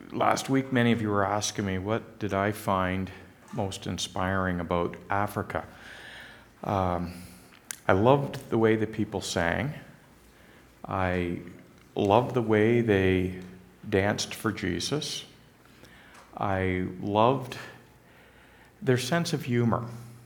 Last week, many of you were asking me, what did I find most inspiring about Africa? I loved the way the people sang. I loved the way they danced for Jesus. I loved their sense of humor.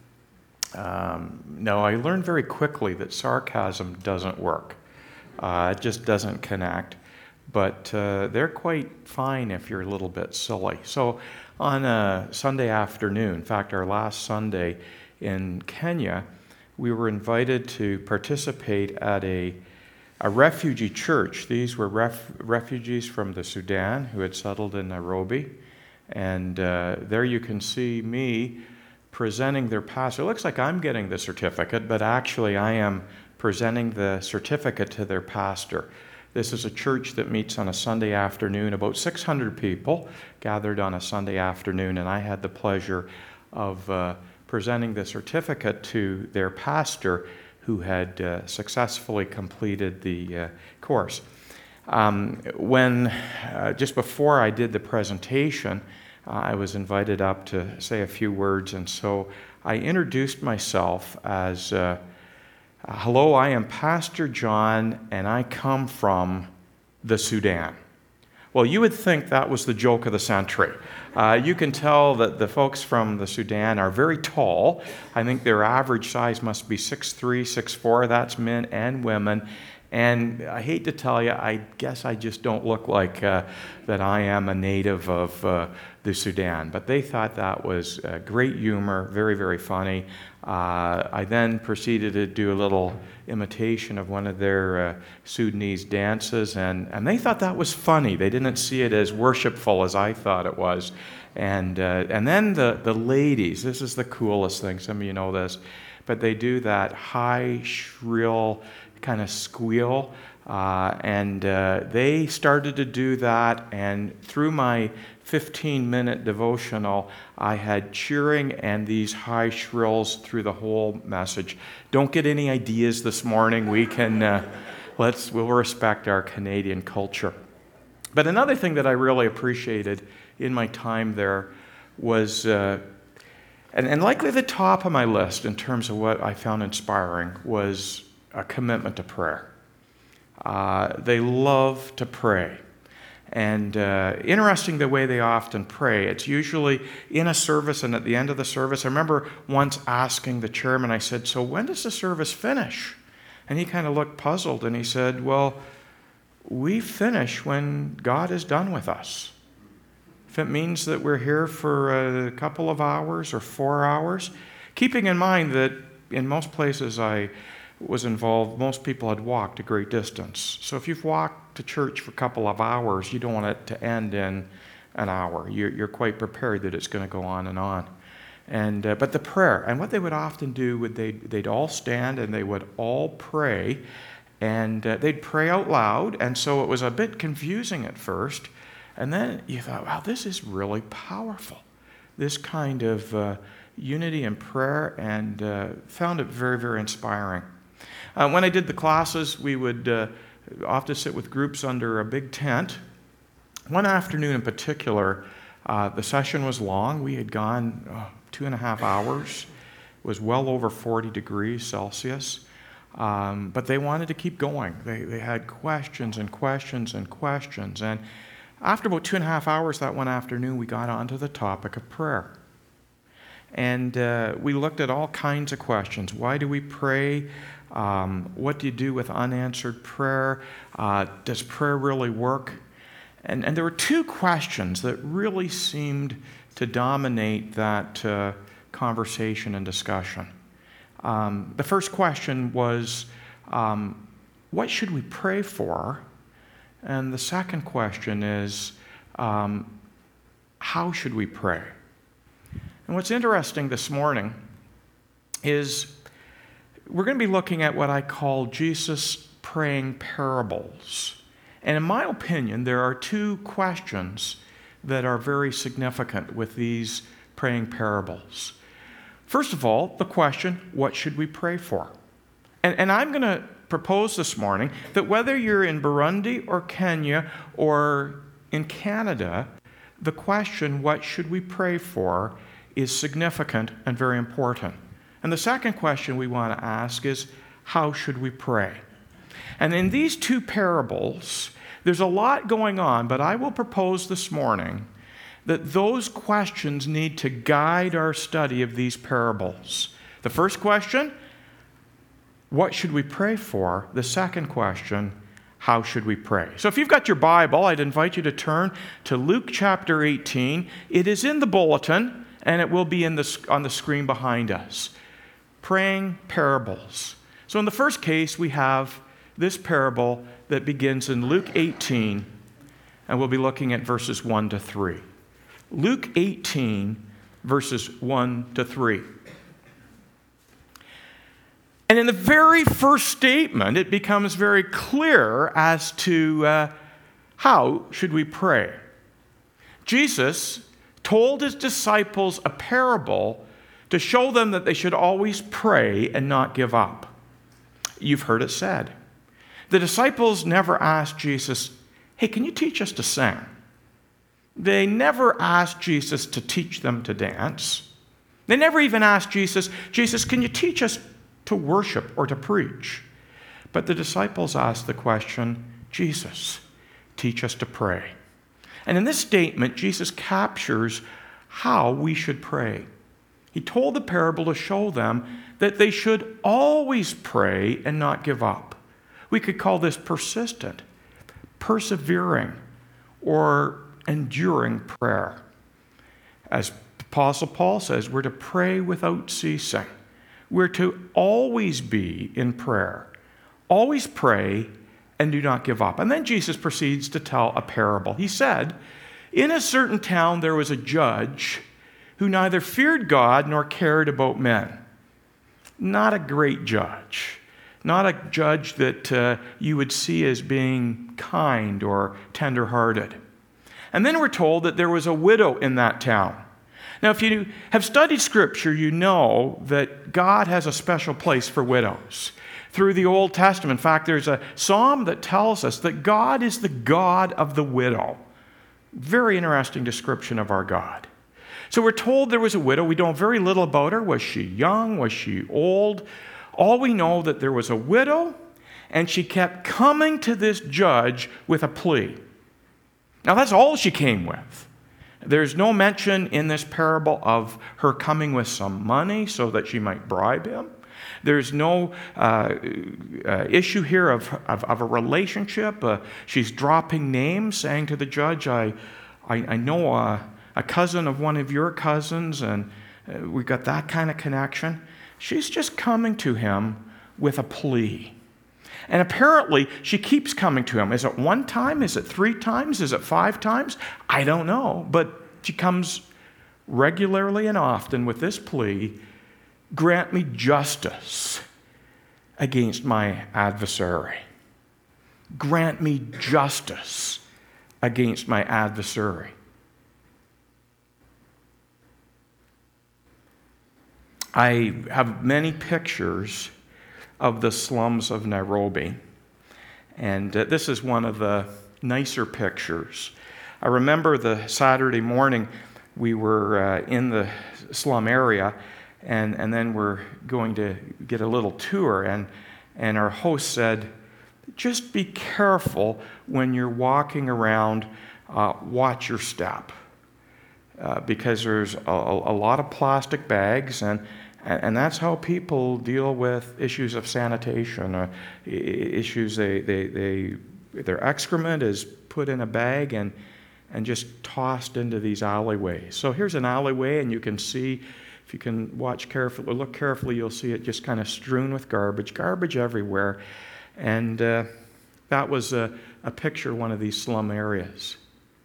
Now, I learned very quickly that sarcasm doesn't work. It just doesn't connect. But they're quite fine if you're a little bit silly. So on a Sunday afternoon, in fact, our last Sunday in Kenya, we were invited to participate at a refugee church. These were refugees from the Sudan who had settled in Nairobi. And there you can see me presenting their pastor. It looks like I'm getting the certificate, but actually I am presenting the certificate to their pastor. This is a church that meets on a Sunday afternoon. About 600 people gathered on a Sunday afternoon, and I had the pleasure of presenting the certificate to their pastor who had successfully completed the course. Just before I did the presentation, I was invited up to say a few words, and so I introduced myself as hello, I am Pastor John, and I come from the Sudan. Well, you would think that was the joke of the century. You can tell that the folks from the Sudan are very tall. I think their average size must be 6'3", 6'4". That's men and women. And I hate to tell you, I guess I just don't look like that I am a native of the Sudan. But they thought that was great humor, very, very funny. I then proceeded to do a little imitation of one of their Sudanese dances, and they thought that was funny. They didn't see it as worshipful as I thought it was. And then the ladies, this is the coolest thing, some of you know this, but they do that high, shrill kind of squeal, and they started to do that, and through my 15-minute devotional, I had cheering and these high shrills through the whole message. Don't get any ideas this morning. We can, we'll respect our Canadian culture. But another thing that I really appreciated in my time there was, and likely the top of my list in terms of what I found inspiring, was a commitment to prayer. They love to pray. And interesting the way they often pray. It's usually in a service and at the end of the service. I remember once asking the chairman, I said, so when does the service finish? And he kind of looked puzzled and he said, well, we finish when God is done with us. If it means that we're here for a couple of hours or 4 hours, keeping in mind that in most places I was involved, most people had walked a great distance. So if you've walked to church for a couple of hours, you don't want it to end in an hour. You're quite prepared that it's going to go on and on. And but the prayer, and what they would often do, they'd all stand and they would all pray, and they'd pray out loud, and so it was a bit confusing at first. And then you thought, wow, this is really powerful, this kind of unity in prayer, and found it very, very inspiring. When I did the classes, we would often sit with groups under a big tent. One afternoon in particular, the session was long. We had gone 2.5 hours. It was well over 40 degrees Celsius. But they wanted to keep going. They had questions and questions and questions. And after about 2.5 hours that one afternoon, we got onto the topic of prayer. And we looked at all kinds of questions. Why do we pray? What do you do with unanswered prayer? Does prayer really work? And there were two questions that really seemed to dominate that conversation and discussion. The first question was, what should we pray for? And the second question is, how should we pray? And what's interesting this morning is we're going to be looking at what I call Jesus praying parables. And in my opinion, there are two questions that are very significant with these praying parables. First of all, the question, what should we pray for? And I'm going to propose this morning that whether you're in Burundi or Kenya or in Canada, the question, what should we pray for, is significant and very important. And the second question we want to ask is, how should we pray? And in these two parables, there's a lot going on, but I will propose this morning that those questions need to guide our study of these parables. The first question, what should we pray for? The second question, how should we pray? So if you've got your Bible, I'd invite you to turn to Luke chapter 18. It is in the bulletin, and it will be on the screen behind us. Praying parables. So in the first case, we have this parable that begins in Luke 18, and we'll be looking at verses 1 to 3. Luke 18, verses 1 to 3. And in the very first statement, it becomes very clear as to how should we pray. Jesus told his disciples a parable to show them that they should always pray and not give up. You've heard it said. The disciples never asked Jesus, hey, can you teach us to sing? They never asked Jesus to teach them to dance. They never even asked Jesus, can you teach us to worship or to preach? But the disciples asked the question, Jesus, teach us to pray. And in this statement, Jesus captures how we should pray. He told the parable to show them that they should always pray and not give up. We could call this persistent, persevering, or enduring prayer. As Apostle Paul says, we're to pray without ceasing. We're to always be in prayer. Always pray and do not give up. And then Jesus proceeds to tell a parable. He said, in a certain town there was a judge who neither feared God nor cared about men. Not a great judge. Not a judge that you would see as being kind or tender-hearted. And then we're told that there was a widow in that town. Now, if you have studied Scripture, you know that God has a special place for widows. Through the Old Testament, in fact, there's a psalm that tells us that God is the God of the widow. Very interesting description of our God. So we're told there was a widow. We know very little about her. Was she young? Was she old? All we know that there was a widow, and she kept coming to this judge with a plea. Now, that's all she came with. There's no mention in this parable of her coming with some money so that she might bribe him. There's no issue here of a relationship. She's dropping names, saying to the judge, I know a cousin of one of your cousins, and we got that kind of connection. She's just coming to him with a plea. And apparently, she keeps coming to him. Is it one time? Is it 3 times? Is it 5 times? I don't know. But she comes regularly and often with this plea, grant me justice against my adversary. Grant me justice against my adversary. I have many pictures of the slums of Nairobi, and this is one of the nicer pictures. I remember the Saturday morning we were in the slum area, and then we're going to get a little tour, and our host said, just be careful when you're walking around, watch your step, because there's a lot of plastic bags, and that's how people deal with issues of sanitation, issues their excrement is put in a bag and just tossed into these alleyways. So here's an alleyway, and you can see, if you can watch carefully, or look carefully, you'll see it just kind of strewn with garbage everywhere. And that was a picture of one of these slum areas.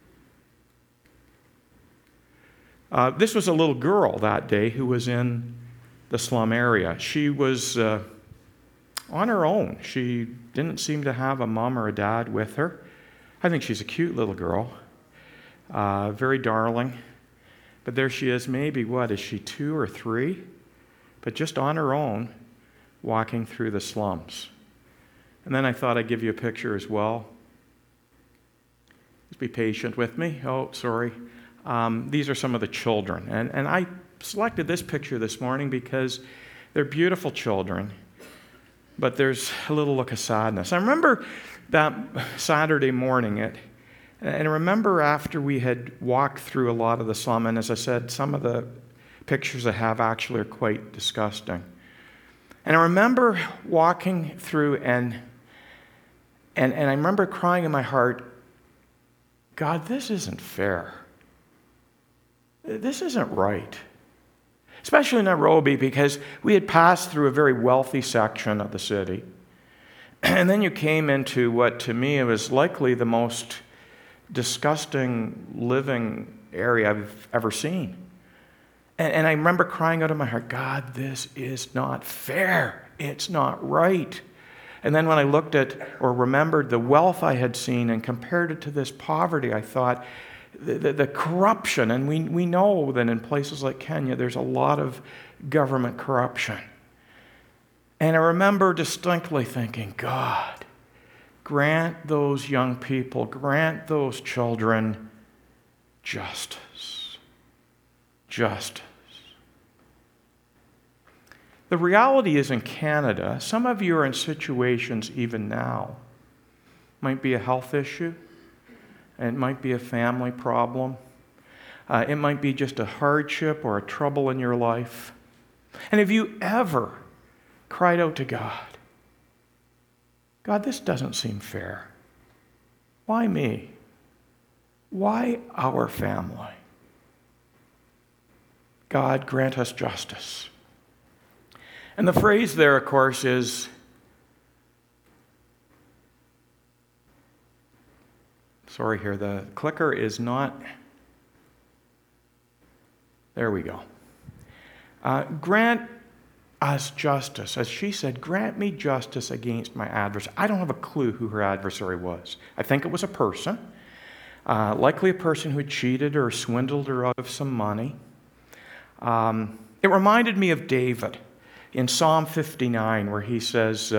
This was a little girl that day who was in the slum area. She was on her own. She didn't seem to have a mom or a dad with her. I think she's a cute little girl, very darling. But there she is, maybe, is she 2 or 3? But just on her own, walking through the slums. And then I thought I'd give you a picture as well. Just be patient with me. Oh, sorry. these are some of the children. And I selected this picture this morning because they're beautiful children, but there's a little look of sadness. I remember that Saturday morning, and I remember after we had walked through a lot of the slum, and as I said, some of the pictures I have actually are quite disgusting. And I remember walking through, and I remember crying in my heart, God, this isn't fair. This isn't right. Especially in Nairobi, because we had passed through a very wealthy section of the city. And then you came into what, to me, was likely the most disgusting living area I've ever seen. And I remember crying out of my heart, God, this is not fair. It's not right. And then when I looked at or remembered the wealth I had seen and compared it to this poverty, I thought, the corruption, and we know that in places like Kenya, there's a lot of government corruption. And I remember distinctly thinking, God, grant those young people, grant those children justice. Justice. The reality is in Canada, some of you are in situations even now. Might be a health issue. It might be a family problem. It might be just a hardship or a trouble in your life. And have you ever cried out to God, God, this doesn't seem fair. Why me? Why our family? God, grant us justice. And the phrase there, of course, is, sorry here, the clicker is not, there we go. Grant us justice. As she said, grant me justice against my adversary. I don't have a clue who her adversary was. I think it was a person, likely a person who had cheated or swindled her out of some money. It reminded me of David in Psalm 59, where he says,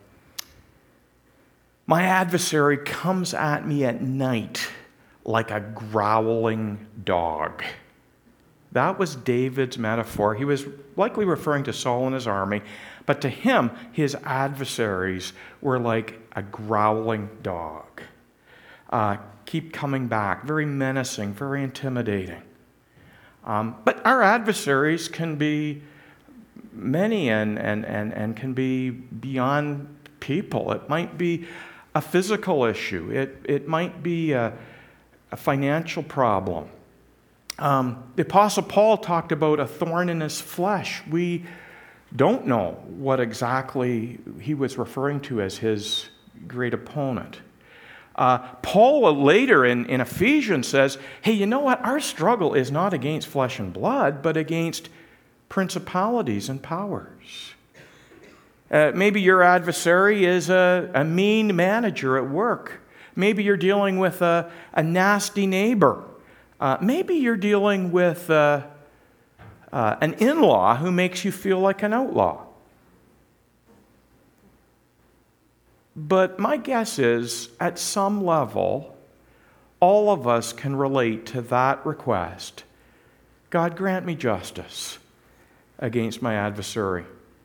my adversary comes at me at night like a growling dog. That was David's metaphor. He was likely referring to Saul and his army, but to him, his adversaries were like a growling dog. Keep coming back, very menacing, very intimidating. But our adversaries can be many and can be beyond people. It might be a physical issue. It might be a financial problem. The Apostle Paul talked about a thorn in his flesh. We don't know what exactly he was referring to as his great opponent. Paul later in Ephesians says, hey, you know what? Our struggle is not against flesh and blood, but against principalities and powers. Maybe your adversary is a mean manager at work. Maybe you're dealing with a nasty neighbor. Maybe you're dealing with an in-law who makes you feel like an outlaw. But my guess is, at some level, all of us can relate to that request. God, grant me justice against my adversary.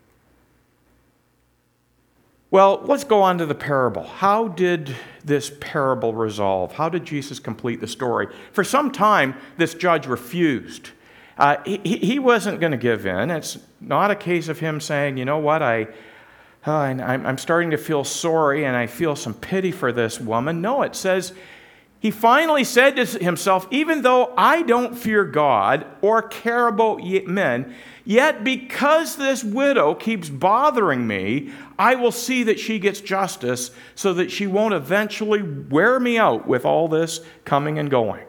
Well, let's go on to the parable. How did this parable resolve? How did Jesus complete the story? For some time, this judge refused. He wasn't going to give in. It's not a case of him saying, you know what, I'm starting to feel sorry and I feel some pity for this woman. No, it says, he finally said to himself, even though I don't fear God or care about men, yet because this widow keeps bothering me, I will see that she gets justice so that she won't eventually wear me out with all this coming and going.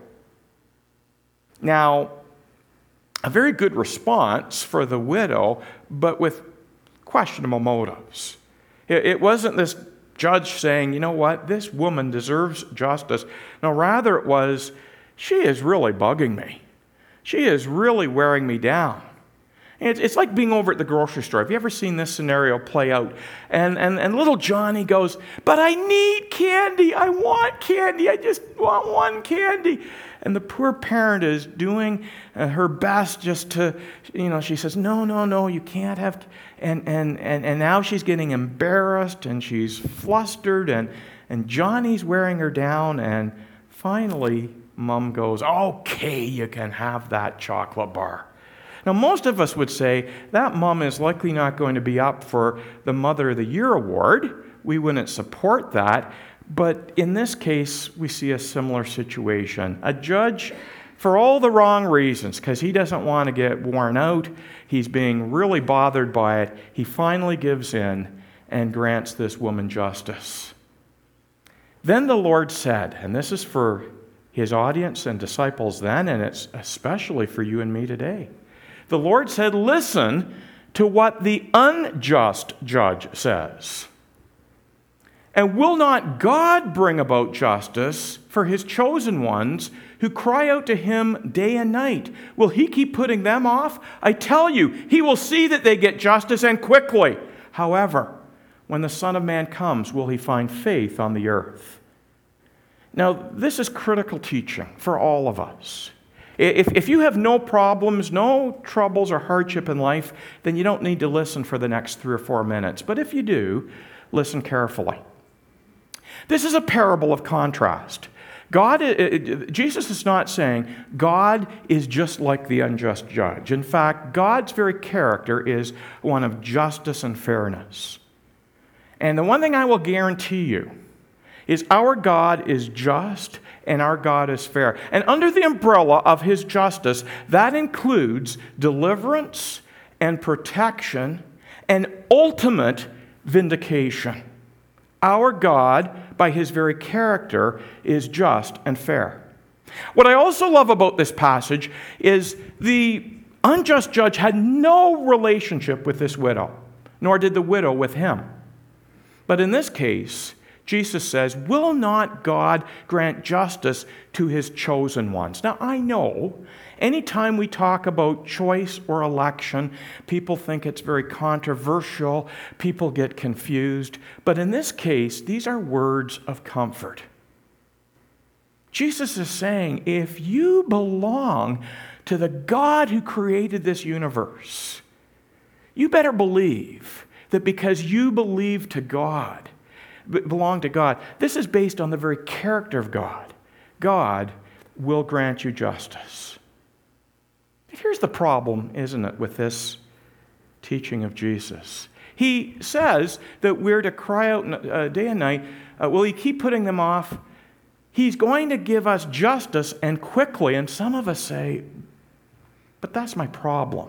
Now, a very good response for the widow, but with questionable motives. It wasn't this judge saying, you know what, this woman deserves justice. No, rather it was, she is really bugging me. She is really wearing me down. It's like being over at the grocery store. Have you ever seen this scenario play out? And little Johnny goes, "But I need candy. I want candy. I just want one candy." And the poor parent is doing her best just to, she says, no, you can't have. And now she's getting embarrassed and she's flustered and Johnny's wearing her down. And finally, Mom goes, "Okay, you can have that chocolate bar." Now, most of us would say that mom is likely not going to be up for the Mother of the Year award. We wouldn't support that. But in this case, we see a similar situation. A judge, for all the wrong reasons, because he doesn't want to get worn out, he's being really bothered by it, he finally gives in and grants this woman justice. Then the Lord said, and this is for his audience and disciples then, and it's especially for you and me today. The Lord said, "Listen to what the unjust judge says. And will not God bring about justice for his chosen ones who cry out to him day and night? Will he keep putting them off? I tell you, he will see that they get justice and quickly. However, when the Son of Man comes, will he find faith on the earth?" Now, this is critical teaching for all of us. If you have no problems, no troubles or hardship in life, then you don't need to listen for the next 3 or 4 minutes. But if you do, listen carefully. This is a parable of contrast. Jesus is not saying God is just like the unjust judge. In fact, God's very character is one of justice and fairness. And the one thing I will guarantee you is our God is just and our God is fair. And under the umbrella of his justice, that includes deliverance and protection and ultimate vindication. Our God, by his very character, is just and fair. What I also love about this passage is the unjust judge had no relationship with this widow, nor did the widow with him. But in this case, Jesus says, "Will not God grant justice to his chosen ones?" Now, I know anytime we talk about choice or election, people think it's very controversial, people get confused. But in this case, these are words of comfort. Jesus is saying, if you belong to the God who created this universe, you better believe that because you belong to God, this is based on the very character of God. God will grant you justice. But here's the problem, isn't it, with this teaching of Jesus? He says that we're to cry out day and night. Will he keep putting them off? He's going to give us justice and quickly. And some of us say, but that's my problem.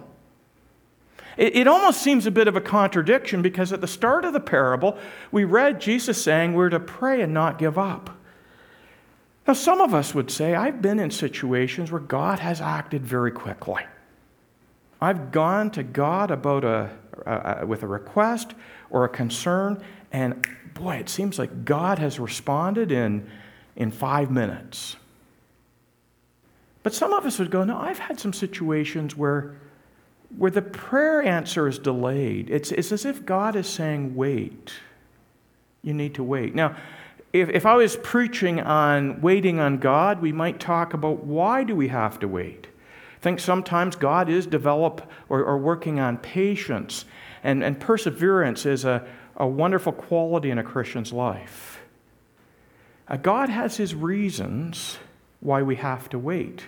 It almost seems a bit of a contradiction because at the start of the parable, we read Jesus saying we're to pray and not give up. Now, some of us would say, I've been in situations where God has acted very quickly. I've gone to God about with a request or a concern, and boy, it seems like God has responded in 5 minutes. But some of us would go, no, I've had some situations where the prayer answer is delayed. It's as if God is saying, wait. You need to wait. Now, if I was preaching on waiting on God, we might talk about why do we have to wait. I think sometimes God is working on patience, and perseverance is a wonderful quality in a Christian's life. God has his reasons why we have to wait.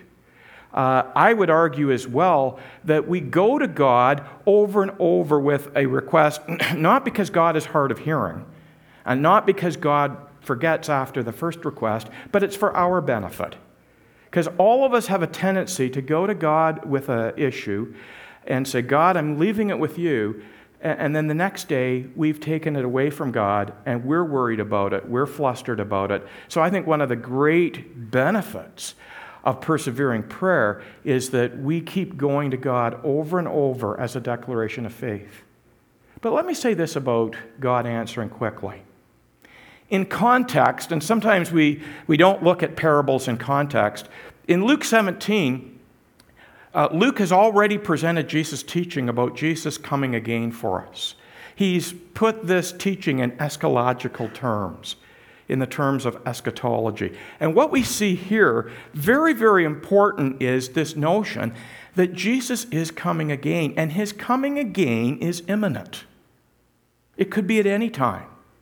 I would argue as well that we go to God over and over with a request, not because God is hard of hearing, and not because God forgets after the first request, but it's for our benefit. Because all of us have a tendency to go to God with an issue and say, God, I'm leaving it with you. And then the next day, we've taken it away from God, and we're worried about it. We're flustered about it. So I think one of the great benefits of persevering prayer is that we keep going to God over and over as a declaration of faith. But let me say this about God answering quickly. In context, and sometimes we don't look at parables in context, in Luke 17, Luke has already presented Jesus' teaching about Jesus coming again for us. He's put this teaching in eschatological terms, in the terms of eschatology. And what we see here, very, very important, is this notion that Jesus is coming again, and his coming again is imminent. It could be at any time.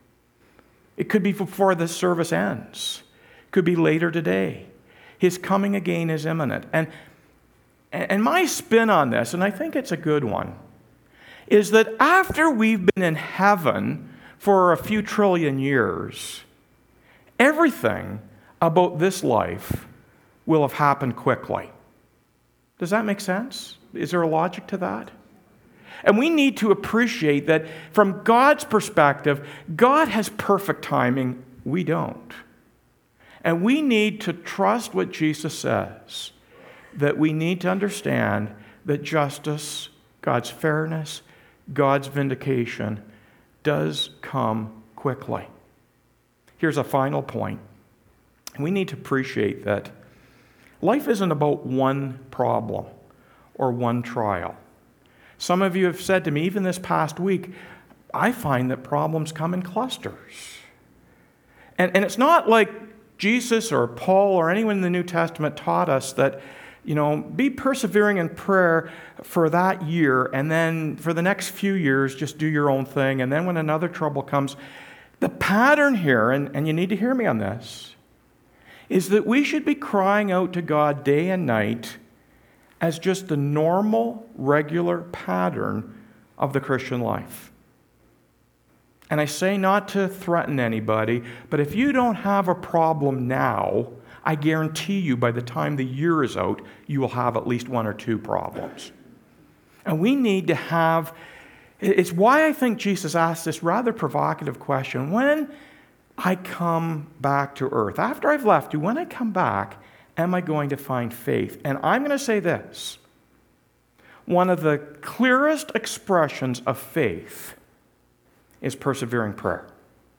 It could be before the service ends. It could be later today. His coming again is imminent. And my spin on this, and I think it's a good one, is that after we've been in heaven for a few trillion years, everything about this life will have happened quickly. Does that make sense? Is there a logic to that? And we need to appreciate that from God's perspective, God has perfect timing. We don't. And we need to trust what Jesus says, that we need to understand that justice, God's fairness, God's vindication does come quickly. Here's a final point. We need to appreciate that life isn't about one problem or one trial. Some of you have said to me, even this past week, I find that problems come in clusters. And it's not like Jesus or Paul or anyone in the New Testament taught us that, be persevering in prayer for that year, and then for the next few years, just do your own thing. And then when another trouble comes, the pattern here, and you need to hear me on this, is that we should be crying out to God day and night as just the normal, regular pattern of the Christian life. And I say not to threaten anybody, but if you don't have a problem now, I guarantee you by the time the year is out, you will have at least one or two problems. And we need to have, it's why I think Jesus asked this rather provocative question. When I come back to earth, after I've left you, when I come back, am I going to find faith? And I'm going to say this. One of the clearest expressions of faith is persevering prayer.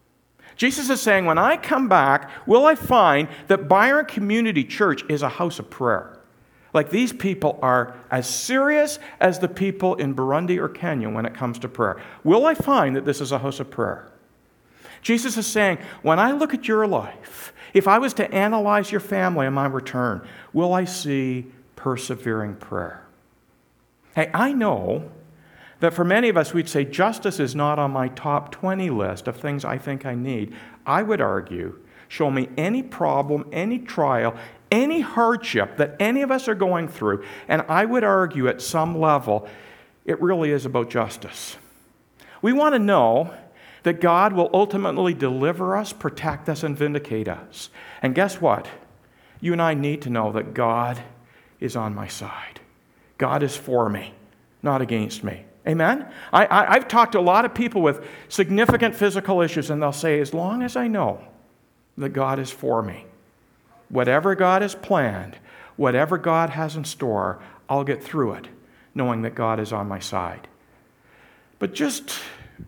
Jesus is saying, when I come back, will I find that Byron Community Church is a house of prayer? Like these people are as serious as the people in Burundi or Kenya when it comes to prayer. Will I find that this is a house of prayer? Jesus is saying, when I look at your life, if I was to analyze your family on my return, will I see persevering prayer? Hey, I know that for many of us, we'd say justice is not on my top 20 list of things I think I need. I would argue, show me any problem, any trial, any hardship that any of us are going through, and I would argue at some level, it really is about justice. We want to know that God will ultimately deliver us, protect us, and vindicate us. And guess what? You and I need to know that God is on my side. God is for me, not against me. Amen? I've talked to a lot of people with significant physical issues, and they'll say, as long as I know that God is for me, whatever God has planned, whatever God has in store, I'll get through it, knowing that God is on my side. But just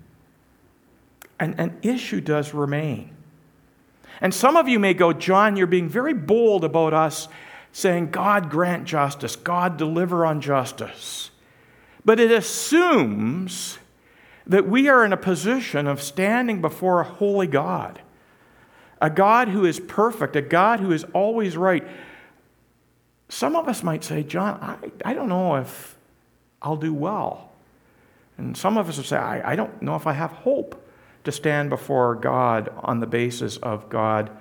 an issue does remain. And some of you may go, John, you're being very bold about us saying, God grant justice, God deliver on justice. But it assumes that we are in a position of standing before a holy God, a God who is perfect, a God who is always right. Some of us might say, John, I don't know if I'll do well. And some of us will say, I don't know if I have hope to stand before God on the basis of God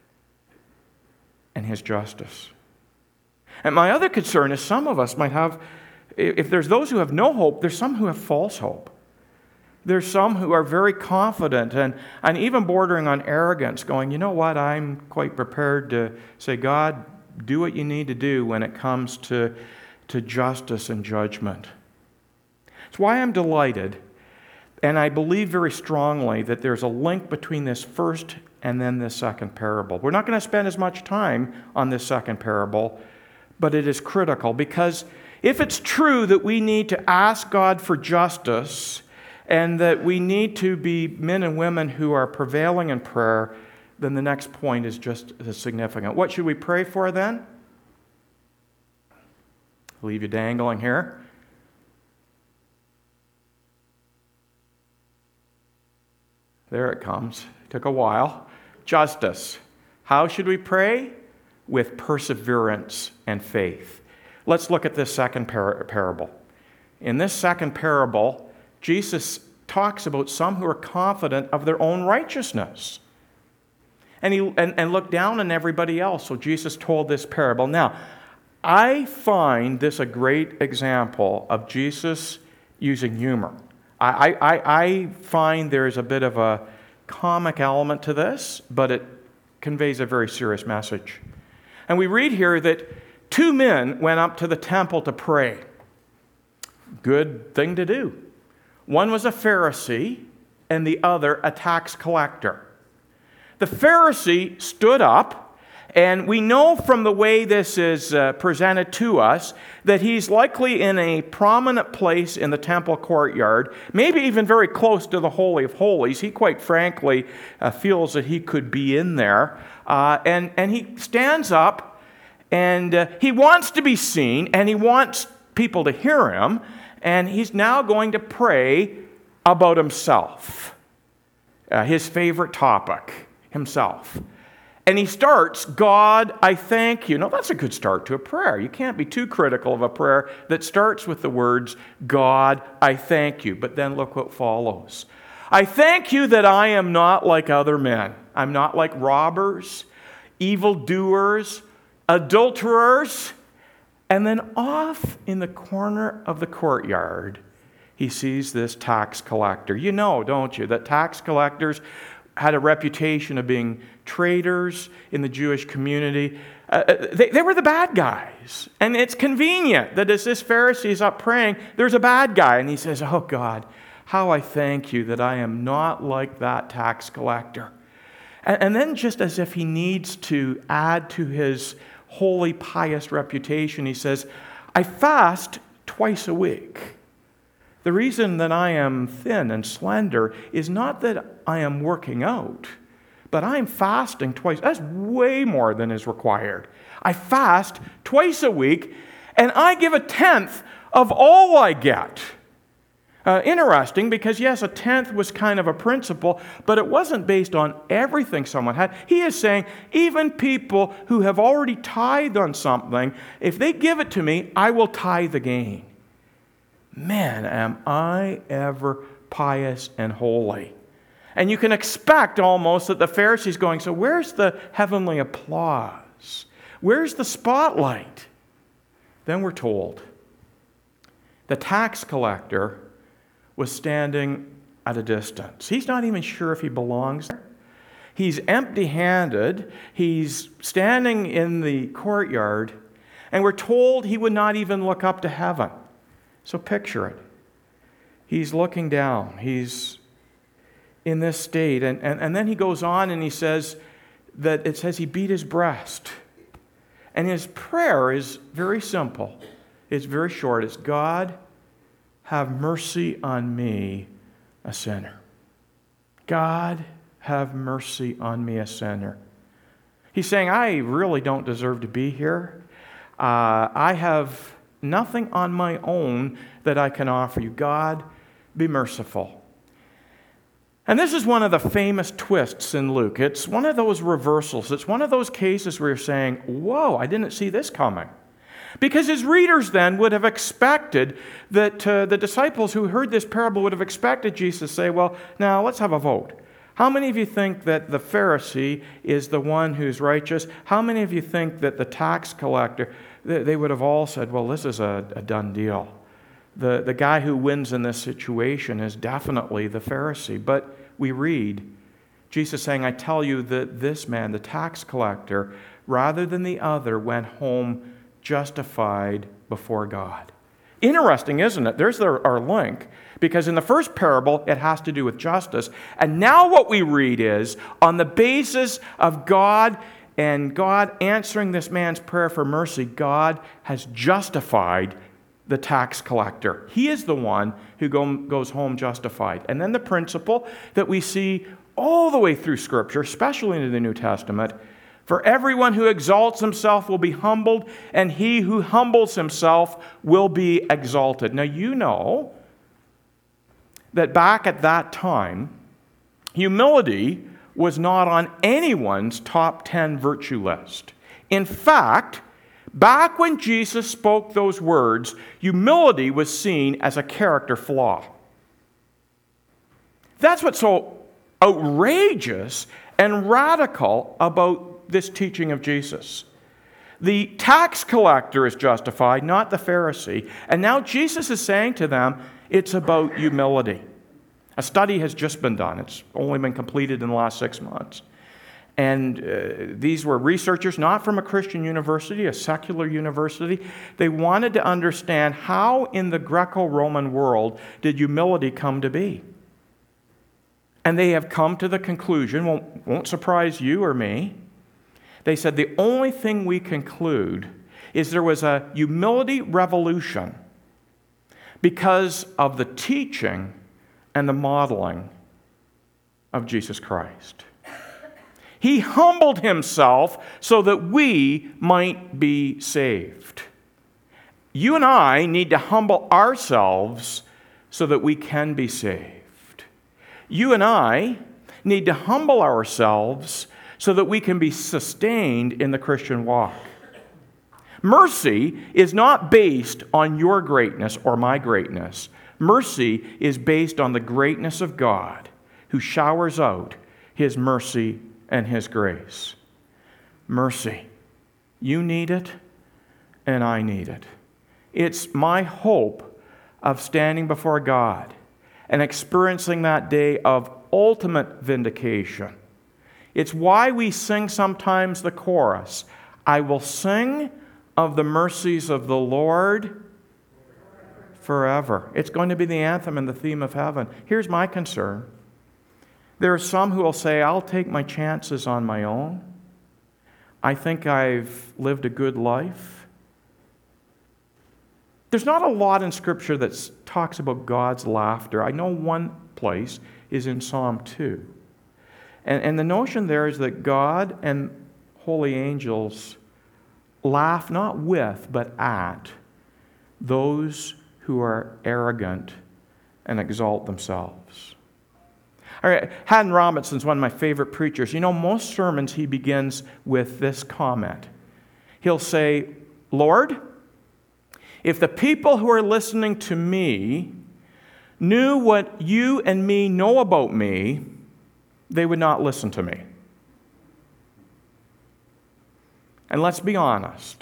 and His justice. And my other concern is some of us might have, if there's those who have no hope, there's some who have false hope. There's some who are very confident and even bordering on arrogance, going, you know what, I'm quite prepared to say, God, do what you need to do when it comes to justice and judgment. It's why I'm delighted, and I believe very strongly that there's a link between this first and then this second parable. We're not going to spend as much time on this second parable, but it is critical because if it's true that we need to ask God for justice and that we need to be men and women who are prevailing in prayer, then the next point is just as significant. What should we pray for then? Leave you dangling here. There it comes. Took a while. Justice. How should we pray? With perseverance and faith. Let's look at this second parable. In this second parable, Jesus talks about some who are confident of their own righteousness. And look down on everybody else. So Jesus told this parable. Now, I find this a great example of Jesus using humor. I find there's a bit of a comic element to this, but it conveys a very serious message. And we read here that 2 men went up to the temple to pray. Good thing to do. One was a Pharisee, and the other a tax collector. The Pharisee stood up, and we know from the way this is presented to us that he's likely in a prominent place in the temple courtyard, maybe even very close to the Holy of Holies. He quite frankly feels that he could be in there. And he stands up, and he wants to be seen, and he wants people to hear him, and he's now going to pray about himself, his favorite topic, himself. And he starts, God, I thank you. Now, that's a good start to a prayer. You can't be too critical of a prayer that starts with the words, God, I thank you. But then look what follows. I thank you that I am not like other men. I'm not like robbers, evildoers, adulterers. And then off in the corner of the courtyard, he sees this tax collector. You know, don't you, that tax collectors had a reputation of being traitors in the Jewish community. They were the bad guys. And it's convenient that as this Pharisee is up praying, there's a bad guy. And he says, oh God, how I thank you that I am not like that tax collector. And then just as if he needs to add to his holy, pious reputation, he says, I fast twice a week. The reason that I am thin and slender is not that I am working out, but I am fasting twice. That's way more than is required. I fast twice a week, and I give 1/10 of all I get. Interesting, because yes, 1/10 was kind of a principle, but it wasn't based on everything someone had. He is saying, even people who have already tithed on something, if they give it to me, I will tithe again. Man, am I ever pious and holy. And you can expect almost that the Pharisee's going, so where's the heavenly applause? Where's the spotlight? Then we're told the tax collector was standing at a distance. He's not even sure if he belongs there. He's empty-handed. He's standing in the courtyard, and we're told he would not even look up to heaven. So picture it. He's looking down. He's in this state. And then he goes on and he says that it says he beat his breast. And his prayer is very simple. It's very short. It's, God, have mercy on me, a sinner. God, have mercy on me, a sinner. He's saying, I really don't deserve to be here. I have nothing on my own that I can offer you. God, be merciful. And this is one of the famous twists in Luke. It's one of those reversals. It's one of those cases where you're saying, whoa, I didn't see this coming. Because his readers then would have expected that the disciples who heard this parable would have expected Jesus to say, well, now let's have a vote. How many of you think that the Pharisee is the one who's righteous? How many of you think that the tax collector, they would have all said, well, this is a done deal. The guy who wins in this situation is definitely the Pharisee. But we read Jesus saying, I tell you that this man, the tax collector, rather than the other, went home justified before God. Interesting, isn't it? There's our link. Because in the first parable, it has to do with justice. And now what we read is, on the basis of God and God answering this man's prayer for mercy, God has justified the tax collector. He is the one who goes home justified. And then the principle that we see all the way through Scripture, especially into the New Testament, For everyone who exalts himself will be humbled, and he who humbles himself will be exalted. Now, you know that back at that time, humility was not on anyone's top 10 virtue list. In fact, back when Jesus spoke those words, humility was seen as a character flaw. That's what's so outrageous and radical about this teaching of Jesus. The tax collector is justified, not the Pharisee. And now Jesus is saying to them, it's about humility. A study has just been done. It's only been completed in the last 6 months. And these were researchers, not from a Christian university, a secular university. They wanted to understand how in the Greco-Roman world did humility come to be. And they have come to the conclusion, won't surprise you or me. They said the only thing we conclude is there was a humility revolution because of the teaching and the modeling of Jesus Christ. He humbled himself so that we might be saved. You and I need to humble ourselves so that we can be saved. You and I need to humble ourselves so that we can be sustained in the Christian walk. Mercy is not based on your greatness or my greatness. Mercy is based on the greatness of God, who showers out his mercy and his grace. Mercy. You need it, and I need it. It's my hope of standing before God and experiencing that day of ultimate vindication. It's why we sing sometimes the chorus, I will sing of the mercies of the Lord forever. It's going to be the anthem and the theme of heaven. Here's my concern. There are some who will say, I'll take my chances on my own. I think I've lived a good life. There's not a lot in Scripture that talks about God's laughter. I know one place is in Psalm 2. And the notion there is that God and holy angels laugh not with, but at those who are arrogant and exalt themselves. All right, Haddon Robinson's one of my favorite preachers. You know, most sermons he begins with this comment. He'll say, Lord, if the people who are listening to me knew what you and me know about me, they would not listen to me. And let's be honest.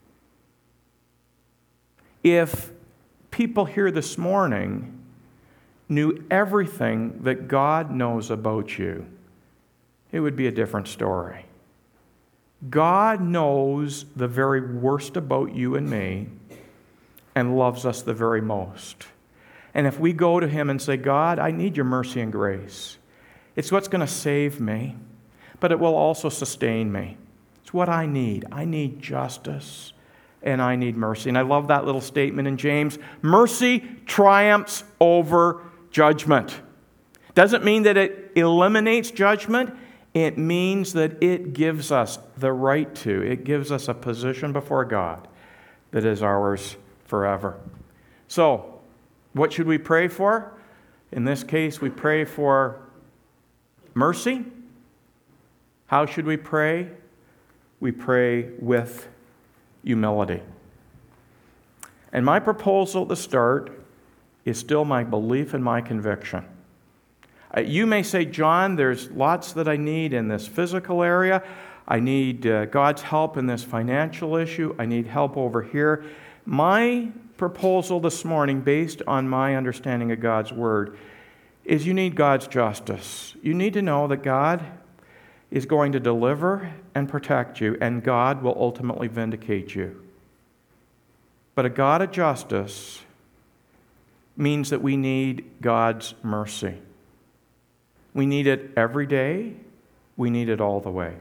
If people here this morning knew everything that God knows about you, it would be a different story. God knows the very worst about you and me and loves us the very most. And if we go to him and say, God, I need your mercy and grace, it's what's going to save me, but it will also sustain me. It's what I need. I need justice and I need mercy. And I love that little statement in James. Mercy triumphs over judgment. Doesn't mean that it eliminates judgment. It means that it gives us the right to. It gives us a position before God that is ours forever. So, what should we pray for? In this case, we pray for mercy. How should we pray? We pray with humility. And my proposal at the start is still my belief and my conviction. You may say, John, there's lots that I need in this physical area. I need God's help in this financial issue. I need help over here. My proposal this morning, based on my understanding of God's Word, is you need God's justice. You need to know that God is going to deliver and protect you, and God will ultimately vindicate you. But a God of justice means that we need God's mercy. We need it every day. We need it all the way.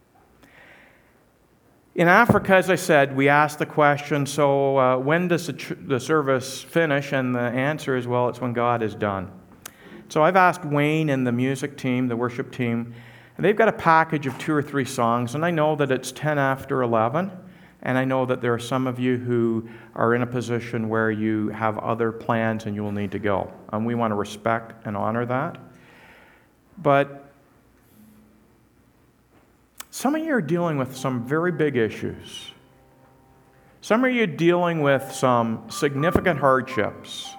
In Africa, as I said, we asked the question, so when does the service finish? And the answer is, well, it's when God is done. So I've asked Wayne and the music team, the worship team, And they've got a package of 2 or 3 songs, and I know that it's 10 after 11, and I know that there are some of you who are in a position where you have other plans and you will need to go. And we want to respect and honor that. But some of you are dealing with some very big issues. Some of you are dealing with some significant hardships.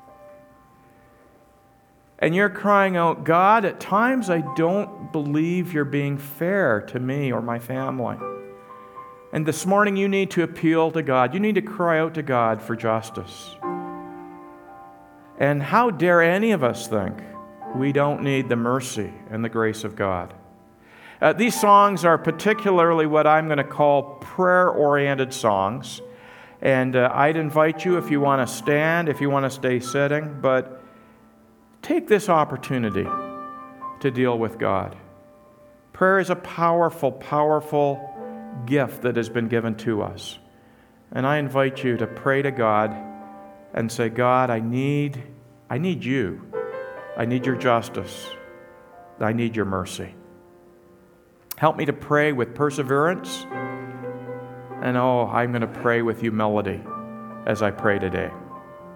And you're crying out, God, at times I don't believe you're being fair to me or my family. And this morning you need to appeal to God. You need to cry out to God for justice. And how dare any of us think we don't need the mercy and the grace of God? These songs are particularly what I'm going to call prayer-oriented songs. And I'd invite you, if you want to stand, if you want to stay sitting, but take this opportunity to deal with God. Prayer is a powerful, powerful gift that has been given to us. And I invite you to pray to God and say, God, I need you. I need your justice. I need your mercy. Help me to pray with perseverance. And I'm going to pray with humility as I pray today.